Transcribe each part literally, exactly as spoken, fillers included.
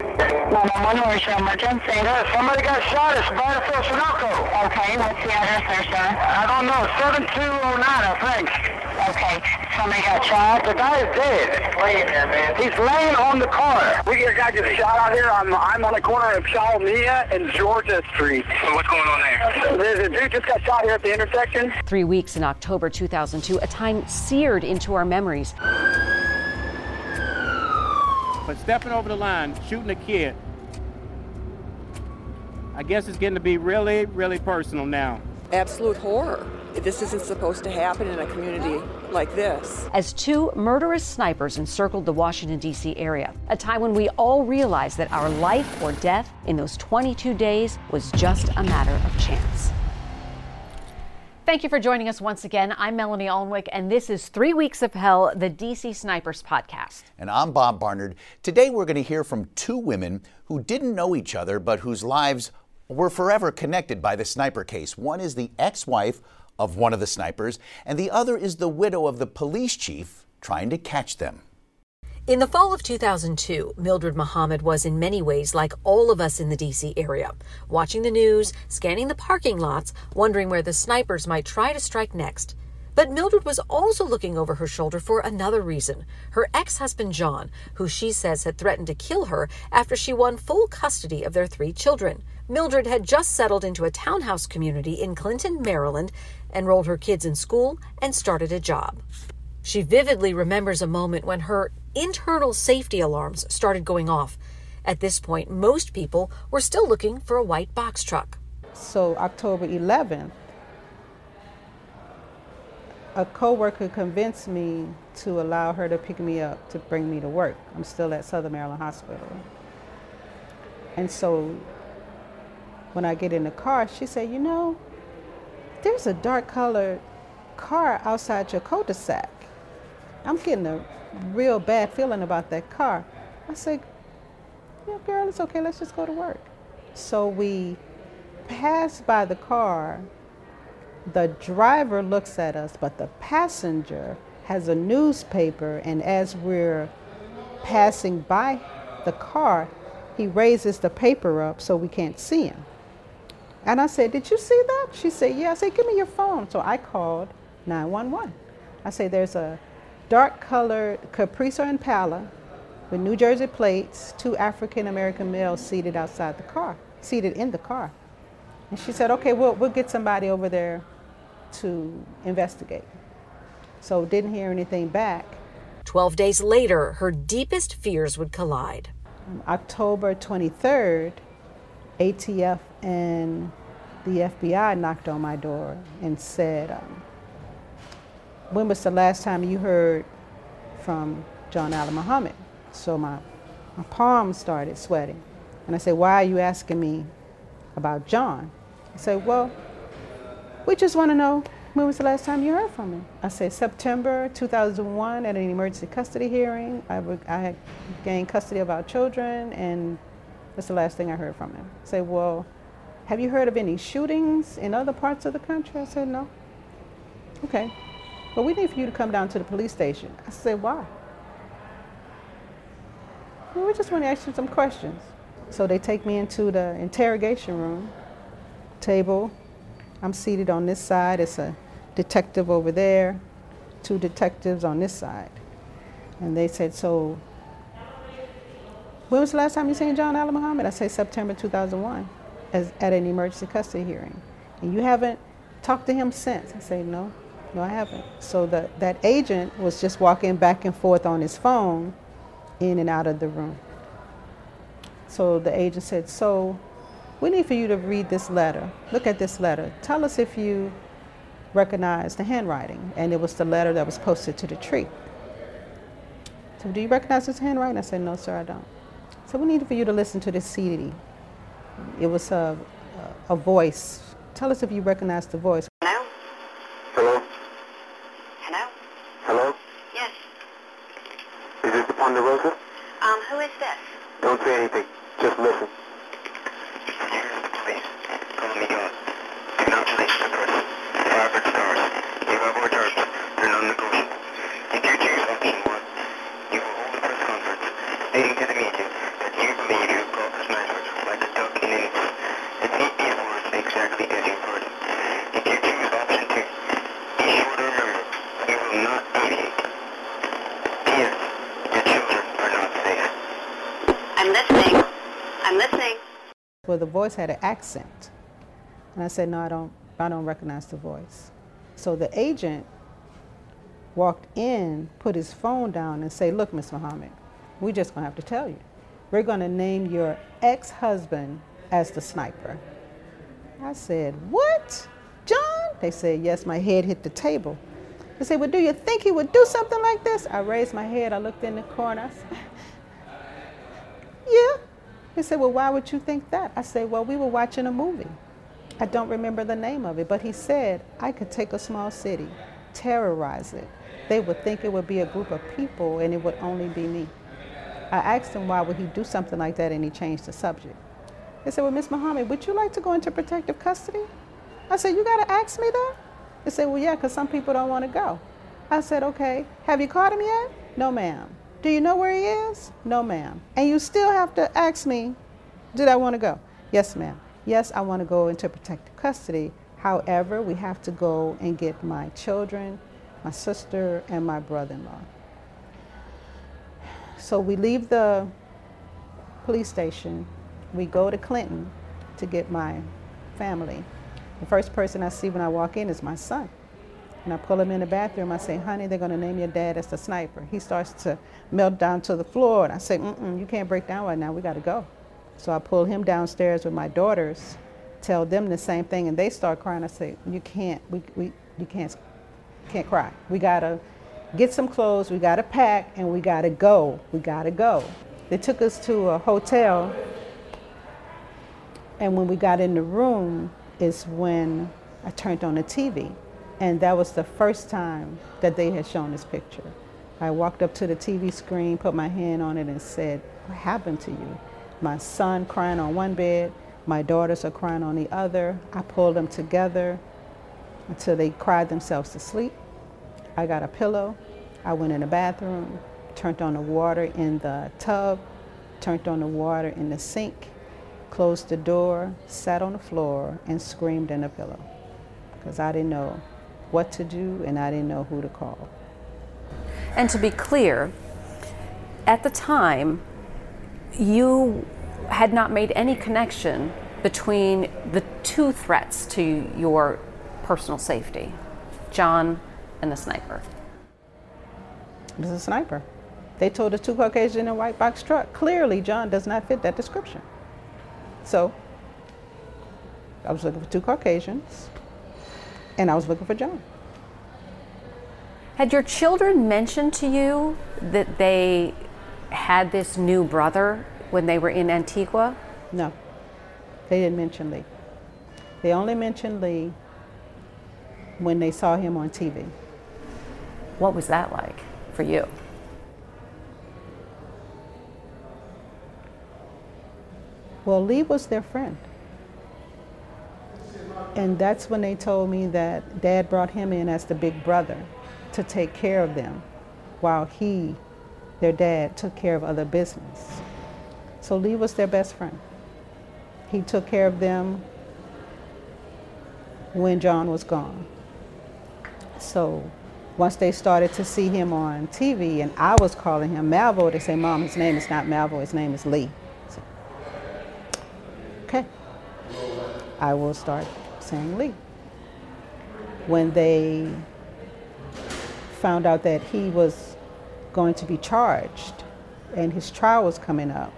nine one one, where's your emergency? Yeah, somebody got shot at Battlefield Sunoco. Okay, what's the address there, sir? I don't know, seven two oh nine, I think. Okay, somebody got shot? The guy is dead. He's laying there, man. He's laying on the car. We get a guy just shot out here. I'm, I'm on the corner of Chalmea and Georgia Street. So what's going on there? There's a dude just got shot here at the intersection. Three weeks in October two thousand two, a time seared into our memories. But stepping over the line, shooting a kid, I guess it's getting to be really, really personal now. Absolute horror. This isn't supposed to happen in a community like this. As two murderous snipers encircled the Washington, D C area, a time when we all realized that our life or death in those twenty-two days was just a matter of chance. Thank you for joining us once again. I'm Melanie Alnwick, and this is Three Weeks of Hell, the D C Snipers podcast. And I'm Bob Barnard. Today we're going to hear from two women who didn't know each other, but whose lives were forever connected by the sniper case. One is the ex-wife of one of the snipers, and the other is the widow of the police chief trying to catch them. In the fall of two thousand two, Mildred Muhammad was in many ways like all of us in the D C area, watching the news, scanning the parking lots, wondering where the snipers might try to strike next. But Mildred was also looking over her shoulder for another reason. Her ex-husband, John, who she says had threatened to kill her after she won full custody of their three children. Mildred had just settled into a townhouse community in Clinton, Maryland, enrolled her kids in school, and started a job. She vividly remembers a moment when her internal safety alarms started going off. At this point, most people were still looking for a white box truck. So October eleventh, a coworker convinced me to allow her to pick me up to bring me to work. I'm still at Southern Maryland Hospital. And so when I get in the car, she said, you know, there's a dark colored car outside your cul-de-sac. I'm getting a real bad feeling about that car. I said, yeah, girl, it's okay, let's just go to work. So we pass by the car. The driver looks at us, but the passenger has a newspaper, and as we're passing by the car, he raises the paper up so we can't see him. And I said, did you see that? She said, yeah. I said, give me your phone. So I called nine one one. I said, there's a dark colored Caprice or Impala with New Jersey plates, two African-American males seated outside the car, seated in the car. And she said, okay, we'll, we'll get somebody over there to investigate. So didn't hear anything back. Twelve days later, her deepest fears would collide. Um, October twenty-third, A T F and the F B I knocked on my door and said, um, when was the last time you heard from John Allen Muhammad? So my, my palms started sweating. And I said, why are you asking me about John? I said, well, we just want to know, when was the last time you heard from him? I said, September two thousand one at an emergency custody hearing. I, would, I had gained custody of our children, and that's the last thing I heard from him. I said, well, have you heard of any shootings in other parts of the country? I said, no. Okay, well, we need for you to come down to the police station. I said, why? Well, we just want to ask you some questions. So they take me into the interrogation room, table. I'm seated on this side. It's a detective over there, two detectives on this side. And they said, so when was the last time you seen John Allen Muhammad? I said, September two thousand one, as, at an emergency custody hearing. And you haven't talked to him since? I said, no, no, I haven't. So the, that agent was just walking back and forth on his phone, in and out of the room. So the agent said, so we need for you to read this letter. Look at this letter. Tell us if you recognize the handwriting. And it was the letter that was posted to the tree. So do you recognize this handwriting? I said, no, sir, I don't. So we need for you to listen to this C D. It was a, a, a voice. Tell us if you recognize the voice. Hello? Hello? Hello? Hello? Yes. Is this the Ponderosa? Um, who is this? Don't say anything. Just listen. Here's the police. Call me John. Do not release the person. Robert Stars. You have orders. They're non-negotiable. If you choose option one, you will hold a press conference stating to the media that you believe you well, the voice had an accent. And I said, no, I don't, I don't recognize the voice. So the agent walked in, put his phone down and say, look, Miss Muhammad, we're just gonna have to tell you. We're gonna name your ex-husband as the sniper. I said, what? John? They said, yes, my head hit the table. They said, well, do you think he would do something like this? I raised my head, I looked in the corner, I said, yeah. They said, well, why would you think that? I said, well, we were watching a movie. I don't remember the name of it, but he said, I could take a small city, terrorize it. They would think it would be a group of people and it would only be me. I asked him why would he do something like that, and he changed the subject. They said, well, Miss Muhammad, would you like to go into protective custody? I said, you gotta ask me that? They said, well, yeah, because some people don't want to go. I said, okay, have you caught him yet? No, ma'am. Do you know where he is? No, ma'am. And you still have to ask me, did I want to go? Yes, ma'am. Yes, I want to go into protective custody. However, we have to go and get my children, my sister, and my brother-in-law. So we leave the police station. We go to Clinton to get my family. The first person I see when I walk in is my son. And I pull him in the bathroom. I say, honey, they're going to name your dad as the sniper. He starts to melt down to the floor. And I say, mm-mm, you can't break down right now. We got to go. So I pull him downstairs with my daughters, tell them the same thing, and they start crying. I say, you can't, we, we, you can't, can't cry. We got to get some clothes. We got to pack, and we got to go. We got to go. They took us to a hotel. And when we got in the room is when I turned on the T V. And that was the first time that they had shown this picture. I walked up to the T V screen, put my hand on it and said, what happened to you? My son crying on one bed, my daughters are crying on the other. I pulled them together until they cried themselves to sleep. I got a pillow, I went in the bathroom, turned on the water in the tub, turned on the water in the sink, closed the door, sat on the floor, and screamed in the pillow because I didn't know what to do and I didn't know who to call. And to be clear, at the time, you had not made any connection between the two threats to your personal safety, John and the sniper. It was a sniper. They told us two Caucasians in a white box truck. Clearly, John does not fit that description. So I was looking for two Caucasians, and I was looking for John. Had your children mentioned to you that they had this new brother when they were in Antigua? No, they didn't mention Lee. They only mentioned Lee when they saw him on T V. What was that like for you? Well, Lee was their friend. And that's when they told me that Dad brought him in as the big brother to take care of them while he, their dad, took care of other business. So Lee was their best friend. He took care of them when John was gone. So once they started to see him on T V and I was calling him Malvo, they say, Mom, his name is not Malvo, his name is Lee. So, okay, I will start saying Lee. When they found out that he was going to be charged and his trial was coming up,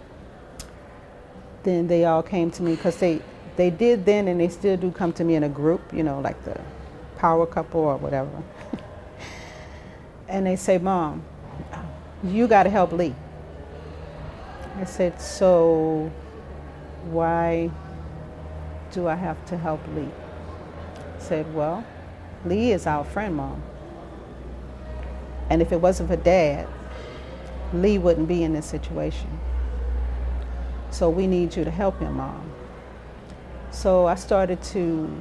then they all came to me because they, they did then and they still do come to me in a group, you know, like the power couple or whatever. And they say, Mom, you got to help Lee. I said, so why do I have to help Lee? I said, well, Lee is our friend, Mom. And if it wasn't for Dad, Lee wouldn't be in this situation. So we need you to help him, Mom. So I started to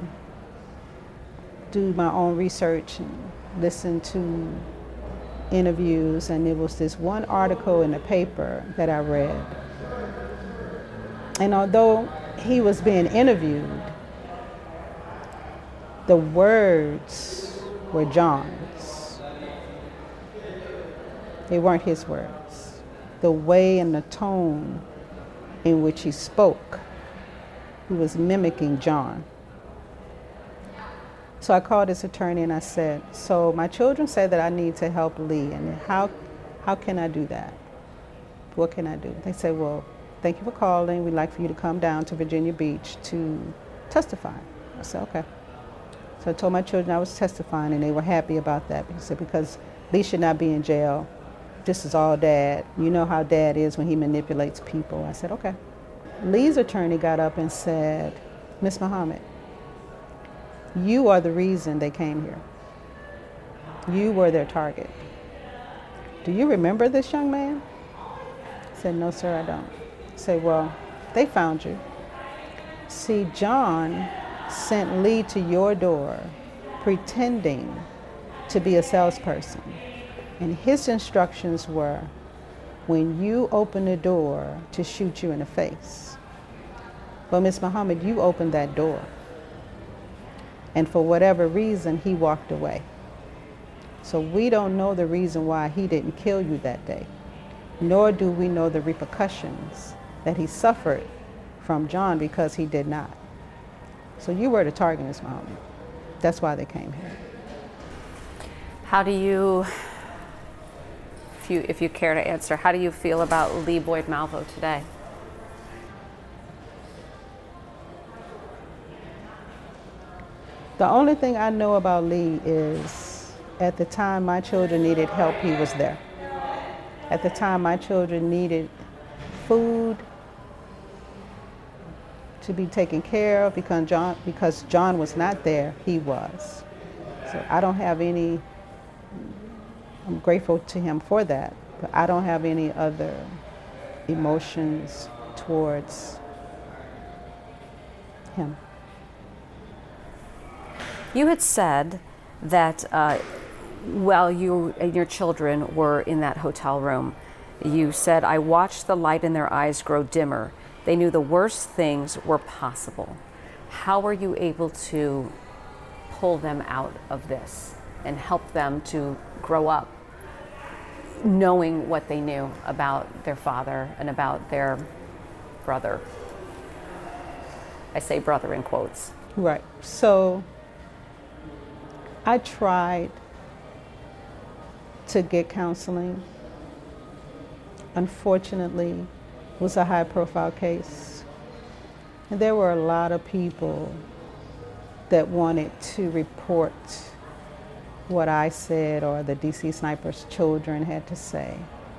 do my own research and listen to interviews, and there was this one article in the paper that I read. And although he was being interviewed, the words were John's. They weren't his words. The way and the tone in which he spoke who was mimicking John. So I called his attorney and I said, so my children say that I need to help Lee, and how, how can I do that? What can I do? They said, well, thank you for calling. We'd like for you to come down to Virginia Beach to testify. I said, okay. So I told my children I was testifying, and they were happy about that. He said, because Lee should not be in jail. This is all Dad. You know how Dad is when he manipulates people. I said, okay. Lee's attorney got up and said, Miss Muhammad, you are the reason they came here. You were their target. Do you remember this young man? I said, no, sir, I don't. I said, well, they found you. See, John sent Lee to your door pretending to be a salesperson. And his instructions were, when you open the door, to shoot you in the face. But Miss Muhammad, you opened that door. And for whatever reason, he walked away. So we don't know the reason why he didn't kill you that day, nor do we know the repercussions that he suffered from John because he did not. So you were the target, Miss Muhammad. That's why they came here. How do you, if you, if you care to answer, how do you feel about Lee Boyd Malvo today? The only thing I know about Lee is at the time my children needed help, he was there. At the time my children needed food to be taken care of because John, because John was not there, he was. So I don't have any, I'm grateful to him for that, but I don't have any other emotions towards him. You had said that uh, while you and your children were in that hotel room, you said, I watched the light in their eyes grow dimmer. They knew the worst things were possible. How were you able to pull them out of this and help them to grow up knowing what they knew about their father and about their brother? I say brother in quotes. Right. So I tried to get counseling. Unfortunately, it was a high-profile case. And there were a lot of people that wanted to report what I said or the D C Snipers' children had to say.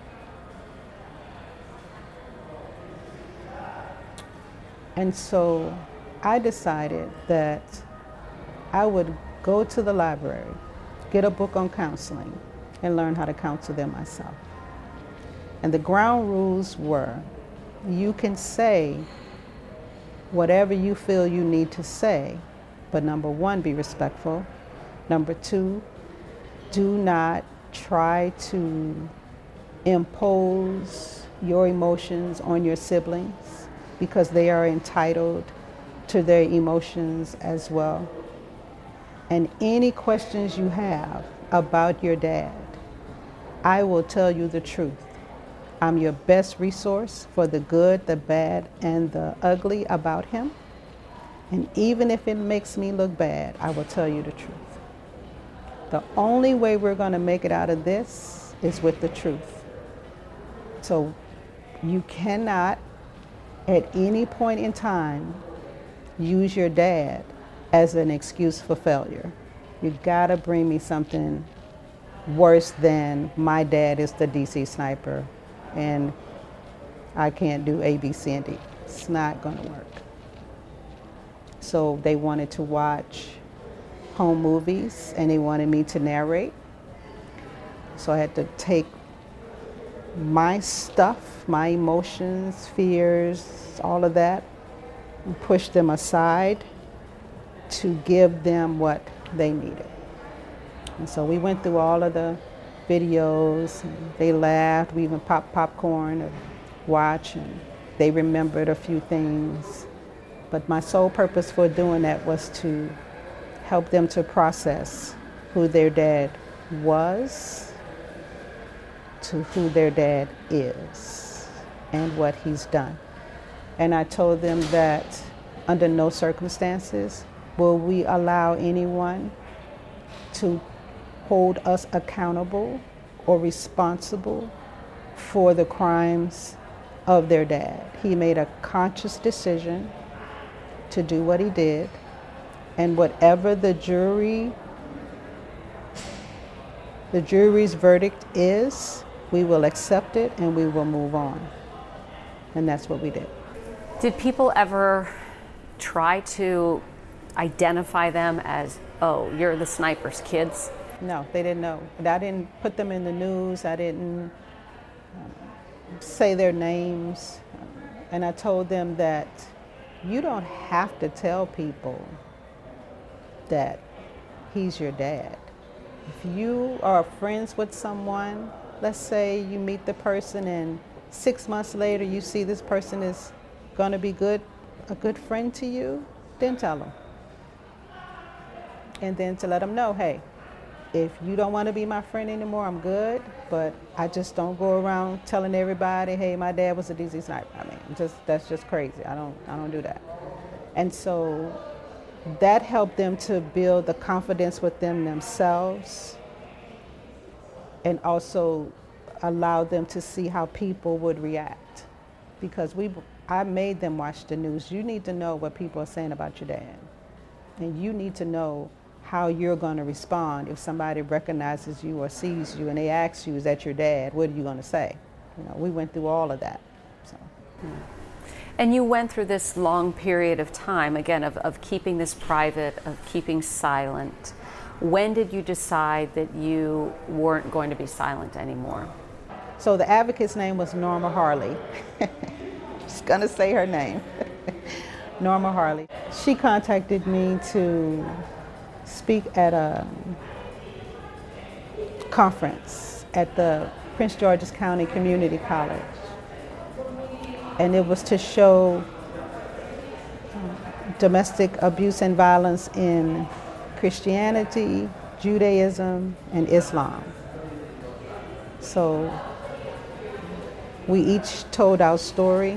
And so I decided that I would go to the library, get a book on counseling, and learn how to counsel them myself. And the ground rules were, you can say whatever you feel you need to say, but number one, be respectful. Number two, do not try to impose your emotions on your siblings because they are entitled to their emotions as well. And any questions you have about your dad, I will tell you the truth. I'm your best resource for the good, the bad, and the ugly about him. And even if it makes me look bad, I will tell you the truth. The only way we're going to make it out of this is with the truth. So you cannot, at any point in time, use your dad as an excuse for failure. You gotta bring me something worse than my dad is the D C sniper and I can't do A, B, C, and D. It's not gonna work. So they wanted to watch home movies and they wanted me to narrate. So I had to take my stuff, my emotions, fears, all of that, and push them aside to give them what they needed. And so we went through all of the videos, and they laughed, we even popped popcorn to watch, and they remembered a few things. But my sole purpose for doing that was to help them to process who their dad was to who their dad is and what he's done. And I told them that under no circumstances will we allow anyone to hold us accountable or responsible for the crimes of their dad. He made a conscious decision to do what he did, and whatever the jury, the jury's verdict is, we will accept it and we will move on. And that's what we did. Did people ever try to identify them as, oh, you're the sniper's kids? No, they didn't know. I didn't put them in the news. I didn't um, say their names. And I told them that you don't have to tell people that he's your dad. If you are friends with someone, let's say you meet the person and six months later you see this person is going to be good, a good friend to you, then tell them. And then to let them know, hey, if you don't want to be my friend anymore, I'm good, but I just don't go around telling everybody, hey, my dad was a D C sniper. I mean, just that's just crazy. I don't I don't do that. And so that helped them to build the confidence within themselves, and also allowed them to see how people would react. Because we, I made them watch the news. You need to know what people are saying about your dad. And you need to know how you're going to respond if somebody recognizes you or sees you and they ask you, is that your dad? What are you going to say? You know, we went through all of that. So. And you went through this long period of time, again, of, of keeping this private, of keeping silent. When did you decide that you weren't going to be silent anymore? So the advocate's name was Norma Harley. Just gonna say her name. Norma Harley. She contacted me to speak at a conference at the Prince George's County Community College. And it was to show domestic abuse and violence in Christianity, Judaism, and Islam. So we each told our story.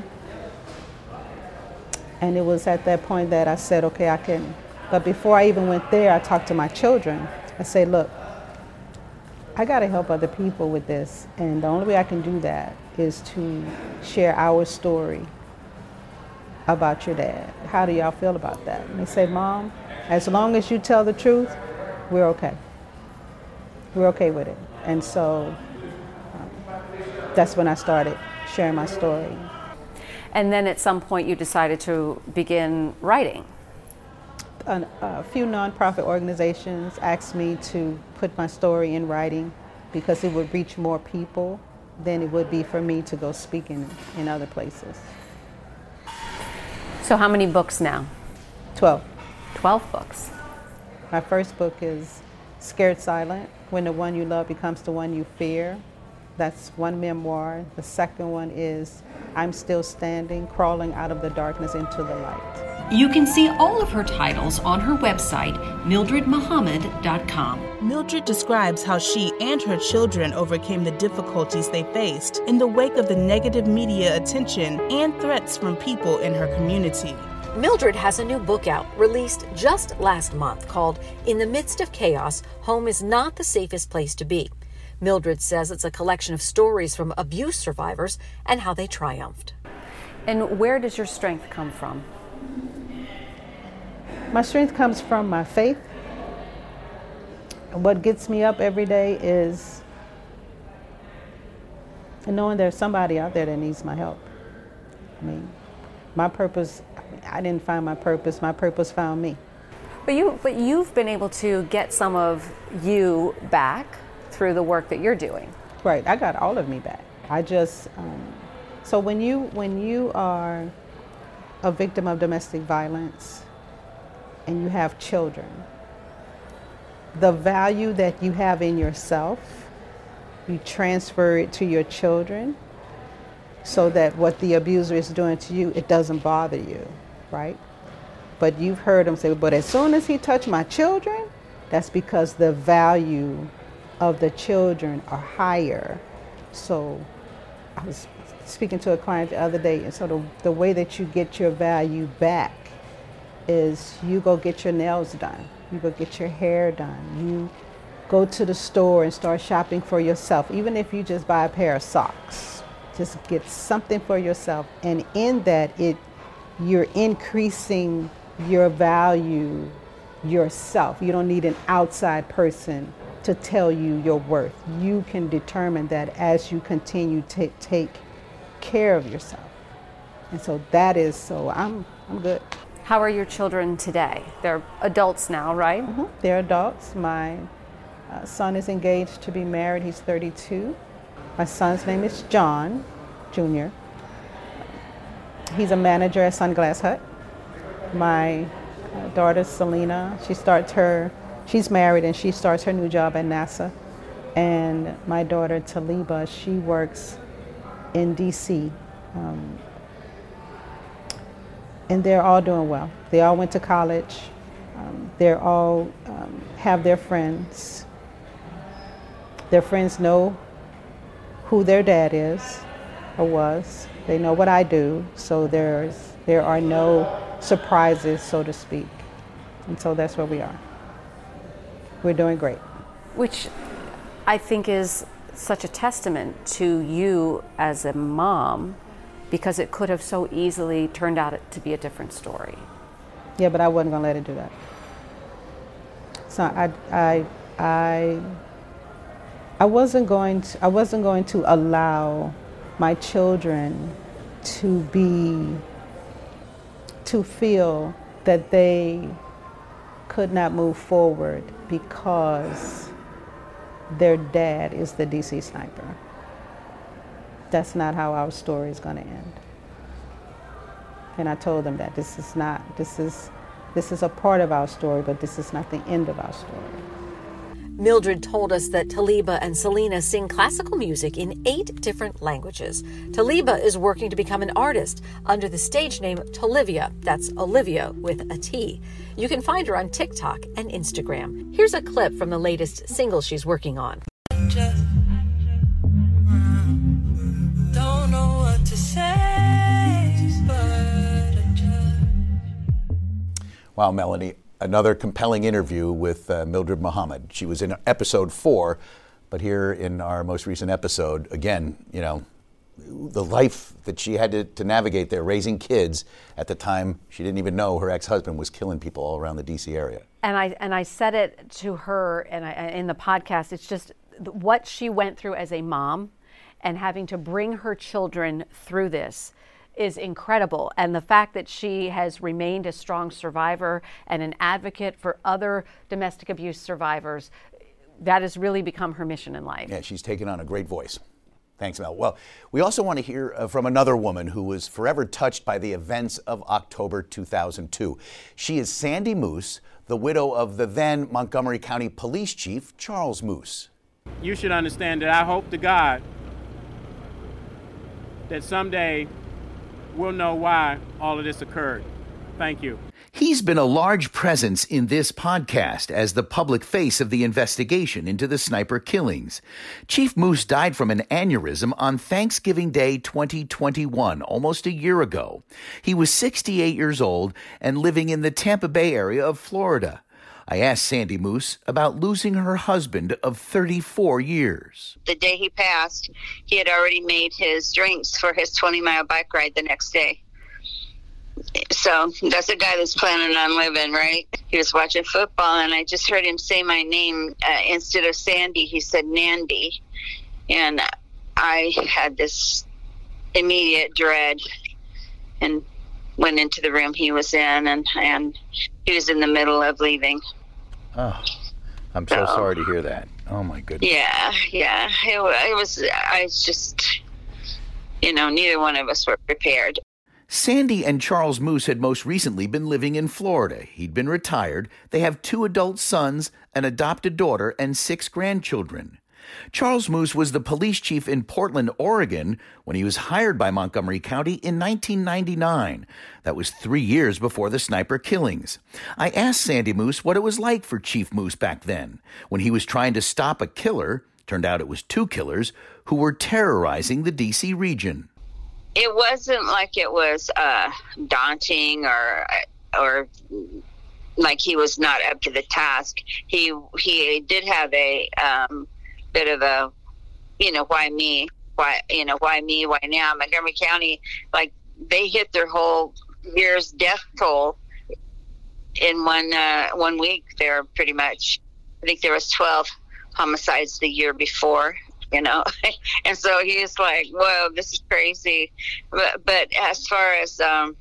And it was at that point that I said, okay, I can. But before I even went there, I talked to my children. I said, look, I got to help other people with this. And the only way I can do that is to share our story about your dad. How do y'all feel about that? And they say, Mom, as long as you tell the truth, we're okay. We're okay with it. And so um, that's when I started sharing my story. And then at some point you decided to begin writing. A, a few nonprofit organizations asked me to put my story in writing because it would reach more people than it would be for me to go speaking in other places. So how many books now? Twelve. Twelve books. My first book is Scared Silent, When the One You Love Becomes the One You Fear. That's one memoir. The second one is I'm Still Standing, Crawling Out of the Darkness into the Light. You can see all of her titles on her website, mildred muhammad dot com. Mildred describes how she and her children overcame the difficulties they faced in the wake of the negative media attention and threats from people in her community. Mildred has a new book out, released just last month, called In the Midst of Chaos, Home is Not the Safest Place to Be. Mildred says it's a collection of stories from abuse survivors and how they triumphed. And where does your strength come from? My strength comes from my faith. What gets me up every day is knowing there's somebody out there that needs my help. I mean, my purpose, I didn't find my purpose, my purpose found me. But, you, but you've been able to get some of you back through the work that you're doing. Right, I got all of me back. I just, um, so when you, when you are a victim of domestic violence and you have children, the value that you have in yourself, you transfer it to your children so that what the abuser is doing to you, it doesn't bother you, right? But you've heard them say, but as soon as he touched my children, that's because the value of the children are higher. So I was speaking to a client the other day, and so the, the way that you get your value back is you go get your nails done, you go get your hair done, you go to the store and start shopping for yourself, even if you just buy a pair of socks. Just get something for yourself, and in that, it you're increasing your value yourself. You don't need an outside person to tell you your worth. You can determine that as you continue to take care of yourself. And so that is, so I'm I'm good. How are your children today? They're adults now, right? Mm-hmm. They're adults. My uh, son is engaged to be married. He's thirty-two. My son's name is John, Junior He's a manager at Sunglass Hut. My uh, daughter, Selena, she starts her, she's married and she starts her new job at NASA. And my daughter, Taliba, she works in D C. Um, and they're all doing well. They all went to college. Um, they're all um, have their friends. Their friends know who their dad is or was. They know what I do, so there's there are no surprises, so to speak. And so that's where we are. We're doing great. Which I think is such a testament to you as a mom, because it could have so easily turned out to be a different story. Yeah, but I wasn't gonna let it do that. So I I I I wasn't going to I wasn't going to allow my children to be to feel that they could not move forward because their dad is the D C sniper. That's not how our story is going to end. And I told them that this is not, this is, this is a part of our story, but this is not the end of our story. Mildred told us that Taliba and Selena sing classical music in eight different languages. Taliba is working to become an artist under the stage name Tolivia. That's Olivia with a T. You can find her on TikTok and Instagram. Here's a clip from the latest single she's working on. Just, don't know what to say, but I just... Wow, Melanie. Another compelling interview with uh, Mildred Muhammad. She was in episode four, but here in our most recent episode, again, you know, the life that she had to, to navigate there, raising kids at the time she didn't even know her ex-husband was killing people all around the D C area. And I and I said it to her, and I, in the podcast, it's just what she went through as a mom, and having to bring her children through this is incredible. And the fact that she has remained a strong survivor and an advocate for other domestic abuse survivors, that has really become her mission in life. Yeah, she's taken on a great voice. Thanks, Mel. Well, we also want to hear uh, from another woman who was forever touched by the events of October two thousand two. She is Sandy Moose, the widow of the then Montgomery County Police Chief, Charles Moose. You should understand that I hope to God that someday we'll know why all of this occurred. Thank you. He's been a large presence in this podcast as the public face of the investigation into the sniper killings. Chief Moose died from an aneurysm on Thanksgiving Day twenty twenty-one, almost a year ago. He was sixty-eight years old and living in the Tampa Bay area of Florida. I asked Sandy Moose about losing her husband of thirty-four years. The day he passed, he had already made his drinks for his twenty-mile bike ride the next day. So that's a guy that's planning on living, right? He was watching football, and I just heard him say my name. Uh, instead of Sandy, he said Nandy. And I had this immediate dread and went into the room he was in, and, and he was in the middle of leaving. Oh, I'm so, so sorry to hear that. Oh, my goodness. Yeah, yeah. It, it was, I just, you know, neither one of us were prepared. Sandy and Charles Moose had most recently been living in Florida. He'd been retired. They have two adult sons, an adopted daughter, and six grandchildren. Charles Moose was the police chief in Portland, Oregon, when he was hired by Montgomery County in nineteen ninety-nine. That was three years before the sniper killings. I asked Sandy Moose what it was like for Chief Moose back then, when he was trying to stop a killer, turned out it was two killers, who were terrorizing the D C region. It wasn't like it was uh, daunting or or like he was not up to the task. He he did have a um, bit of a, you know, why me? Why, you know, why me? Why now? Montgomery County, like, they hit their whole year's death toll in one uh, one week there, pretty much. I think there was twelve homicides the year before, you know. And so he's like, whoa, this is crazy. But, but as far as, um,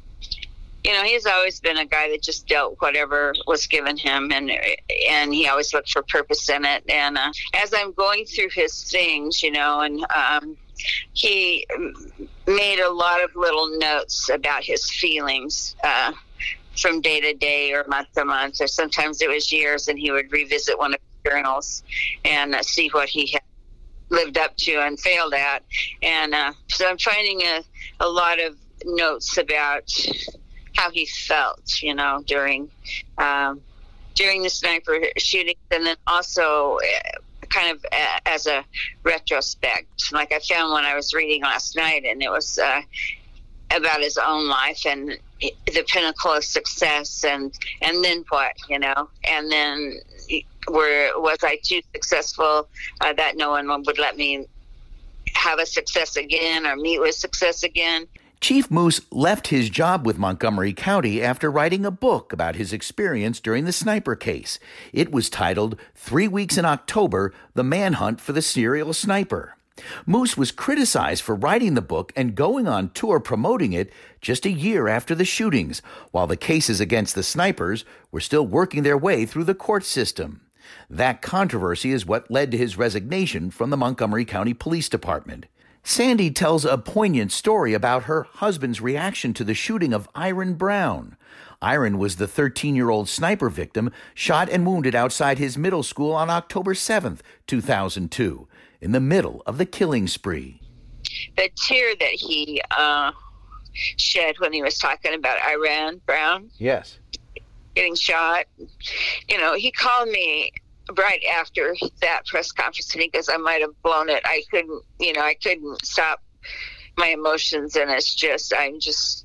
you know, he's always been a guy that just dealt whatever was given him, and and he always looked for purpose in it. And uh, as I'm going through his things, you know, and um, he made a lot of little notes about his feelings uh, from day to day or month to month, or sometimes it was years, and he would revisit one of his journals and uh, see what he had lived up to and failed at. And uh, so I'm finding a, a lot of notes about how he felt, you know, during um, during the sniper shooting, and then also uh, kind of uh, as a retrospect. Like I found one I was reading last night, and it was uh, about his own life and the pinnacle of success, and and then what, you know, and then were was I too successful uh, that no one would let me have a success again or meet with success again. Chief Moose left his job with Montgomery County after writing a book about his experience during the sniper case. It was titled Three Weeks in October, The Manhunt for the Serial Sniper. Moose was criticized for writing the book and going on tour promoting it just a year after the shootings, while the cases against the snipers were still working their way through the court system. That controversy is what led to his resignation from the Montgomery County Police Department. Sandy tells a poignant story about her husband's reaction to the shooting of Iron Brown. Iron was the thirteen-year-old sniper victim shot and wounded outside his middle school on October seventh, two thousand two, in the middle of the killing spree. The tear that he uh, shed when he was talking about Iron Brown. Yes. Getting shot. You know, he called me right after that press conference, and he goes, I might have blown it. I couldn't, you know, I couldn't stop my emotions, and it's just, I'm just,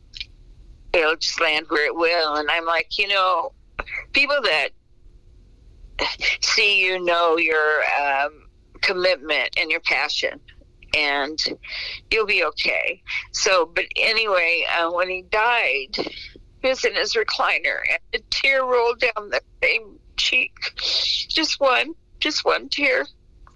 it'll just land where it will. And I'm like, you know, people that see you know your um, commitment and your passion, and you'll be okay. So, but anyway, uh, when he died, he was in his recliner, and a tear rolled down the same cheek. Just one, just one tear.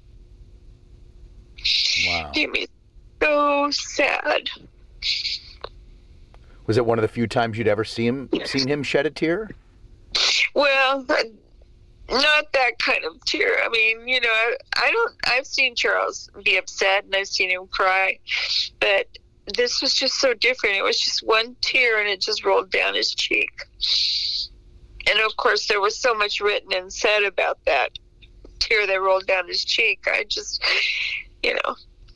Wow. Made me so sad. Was it one of the few times you'd ever see him, seen him shed a tear? Well, not that kind of tear. I mean, you know, I, I don't, I've seen Charles be upset, and I've seen him cry, but this was just so different. It was just one tear, and it just rolled down his cheek. And of course, there was so much written and said about that tear that rolled down his cheek. I just, you know.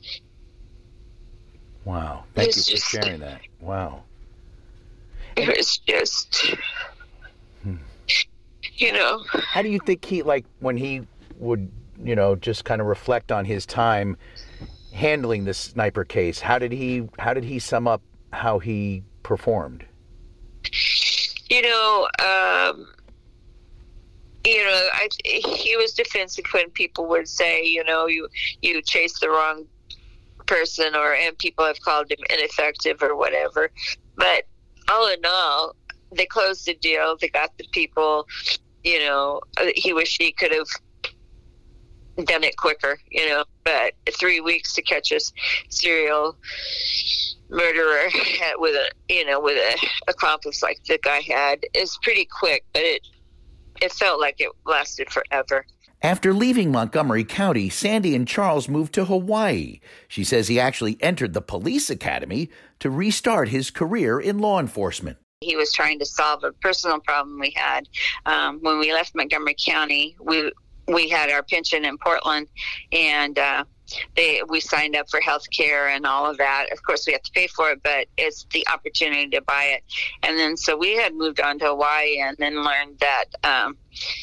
Wow. Thank you for just, sharing that. Wow. It was just, hmm. you know. How do you think he, like, when he would, you know, just kind of reflect on his time handling this sniper case, how did he, how did he sum up how he performed? You know, um, you know, I, he was defensive when people would say, you know, you you chased the wrong person, or and people have called him ineffective or whatever. But all in all, they closed the deal. They got the people. You know, he wished he could have done it quicker. You know, but three weeks to catch a serial murderer with a, you know, with a accomplice like the guy had is pretty quick, but it it felt like it lasted forever. After leaving Montgomery County, Sandy and Charles moved to Hawaii. She says he actually entered the police academy to restart his career in law enforcement. He was trying to solve a personal problem we had. Um, when we left Montgomery County, we we had our pension in Portland, and uh, They, we signed up for health care and all of that. Of course, we have to pay for it, but it's the opportunity to buy it. And then, so we had moved on to Hawaii, and then learned that um,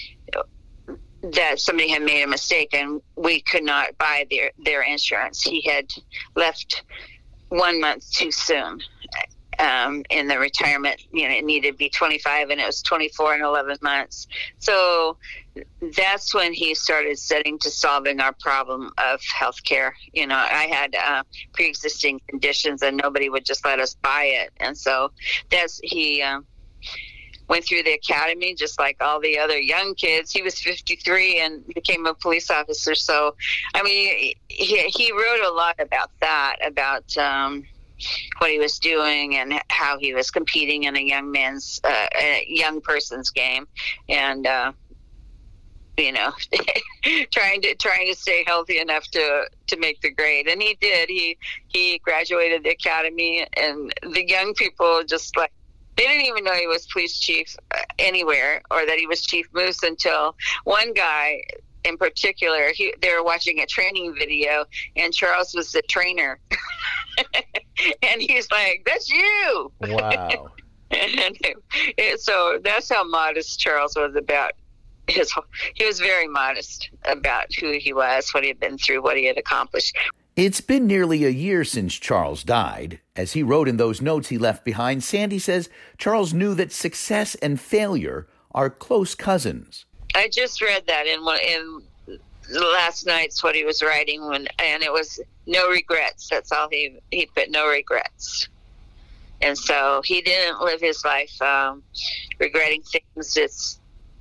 that somebody had made a mistake, and we could not buy their, their insurance. He had left one month too soon. um, in the retirement. You know, it needed to be twenty-five, and it was twenty-four and eleven months. So that's when he started setting to solving our problem of health care. You know, I had uh, pre-existing conditions, and nobody would just let us buy it. And so that's, he um, went through the academy just like all the other young kids. He was fifty-three and became a police officer. So, I mean, he, he wrote a lot about that, about um, what he was doing and how he was competing in a young man's, uh, a young person's game. And, uh, you know, trying to trying to stay healthy enough to to make the grade, and he did. He he graduated the academy, and the young people just like, they didn't even know he was police chief anywhere, or that he was Chief Moose, until one guy in particular, he, they were watching a training video, and Charles was the trainer, and he's like, "That's you!" Wow. And it, so that's how modest Charles was about. His, he was very modest about who he was, what he had been through, what he had accomplished. It's been nearly a year since Charles died. As he wrote in those notes he left behind, Sandy says Charles knew that success and failure are close cousins. I just read that in one, in last night's what he was writing, when, and it was no regrets. That's all he he put, no regrets. And so he didn't live his life um, regretting things. It's,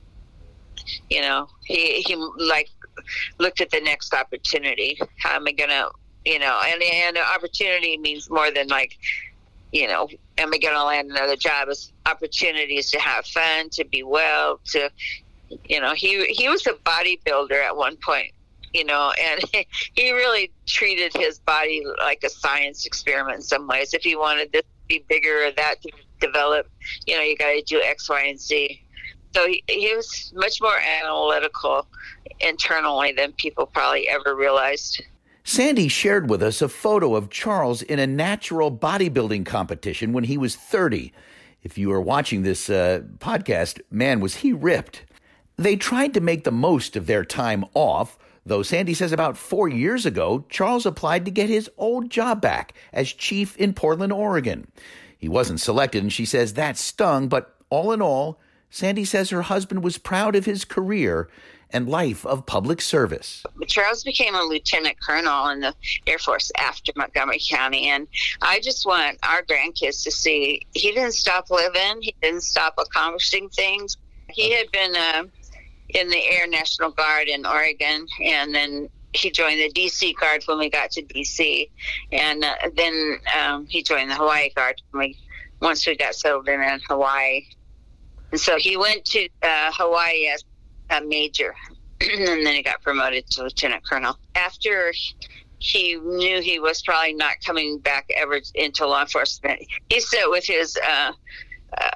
you know, he, he like looked at the next opportunity. How am I going to, you know, and, and opportunity means more than like, you know, am I going to land another job? It's opportunities to have fun, to be well, to, you know, he, he was a bodybuilder at one point, you know, and he, he really treated his body like a science experiment in some ways. If he wanted this to be bigger or that to develop, you know, you got to do X, Y, and Z. So he, he was much more analytical internally than people probably ever realized. Sandy shared with us a photo of Charles in a natural bodybuilding competition when he was thirty. If you are watching this uh, podcast, man, was he ripped. They tried to make the most of their time off, though Sandy says about four years ago, Charles applied to get his old job back as chief in Portland, Oregon. He wasn't selected, and she says that stung, but all in all, Sandy says her husband was proud of his career and life of public service. Charles became a lieutenant colonel in the Air Force after Montgomery County, and I just want our grandkids to see he didn't stop living. He didn't stop accomplishing things. He had been uh, in the Air National Guard in Oregon, and then he joined the D C Guard when we got to D C, and uh, then um, he joined the Hawaii Guard when we, once we got settled in, in Hawaii. And so he went to uh, Hawaii as a major, and then he got promoted to lieutenant colonel. After he knew he was probably not coming back ever into law enforcement, he sat with his uh, uh,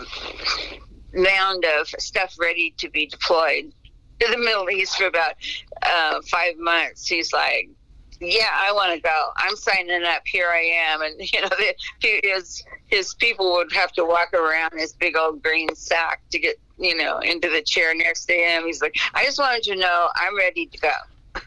mound of stuff ready to be deployed to the Middle East for about uh, five months. He's like, yeah, I want to go. I'm signing up. Here I am. And, you know, the, his, his people would have to walk around his big old green sack to get, you know, into the chair next to him. He's like, I just wanted you to know I'm ready to go.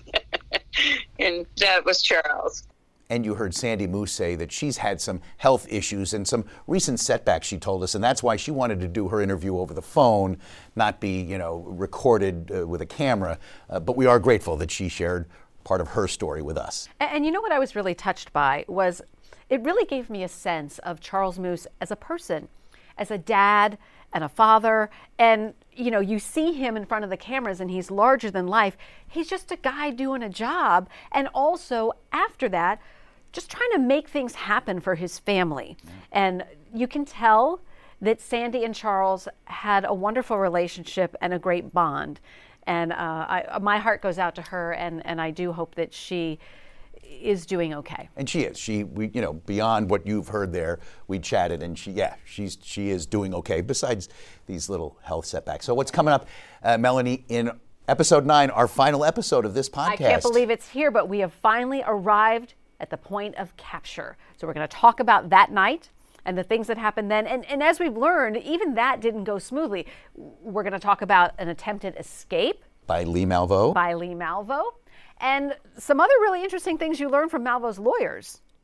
And that was Charles. And you heard Sandy Moose say that she's had some health issues and some recent setbacks, she told us, and that's why she wanted to do her interview over the phone, not be, you know, recorded uh, with a camera. Uh, but we are grateful that she shared part of her story with us. And, and you know what I was really touched by was it really gave me a sense of Charles Moose as a person, as a dad and a father. And, you know, you see him in front of the cameras and he's larger than life. He's just a guy doing a job. And also after that, just trying to make things happen for his family. Yeah. And you can tell that Sandy and Charles had a wonderful relationship and a great bond. And uh, I, my heart goes out to her, and, and I do hope that she is doing okay. And she is. She, we, you know, beyond what you've heard there, we chatted, and she, yeah, she's she is doing okay. Besides these little health setbacks. So what's coming up, uh, Melanie, in episode nine, our final episode of this podcast? I can't believe it's here, but we have finally arrived at the point of capture. So we're going to talk about that night and the things that happened then. And, and as we've learned, even that didn't go smoothly. We're going to talk about an attempted escape. By Lee Malvo. By Lee Malvo. And some other really interesting things you learn from Malvo's lawyers.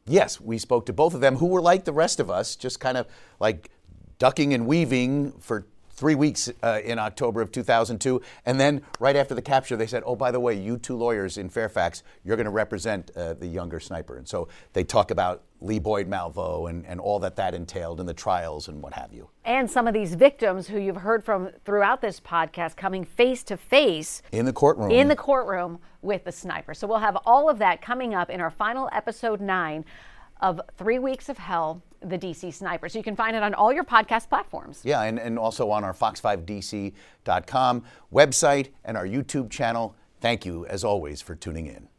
Yes, we spoke to both of them, who were like the rest of us, just kind of like ducking and weaving for three weeks uh, in October of two thousand two. And then right after the capture, they said, oh, by the way, you two lawyers in Fairfax, you're going to represent uh, the younger sniper. And so they talk about Lee Boyd Malvo and, and all that that entailed in the trials and what have you. And some of these victims who you've heard from throughout this podcast coming face to face in the courtroom. In the courtroom with the sniper. So we'll have all of that coming up in our final episode nine of Three Weeks of Hell, the D C Sniper. So you can find it on all your podcast platforms. Yeah, and, and also on our fox five d c dot com website and our YouTube channel. Thank you, as always, for tuning in.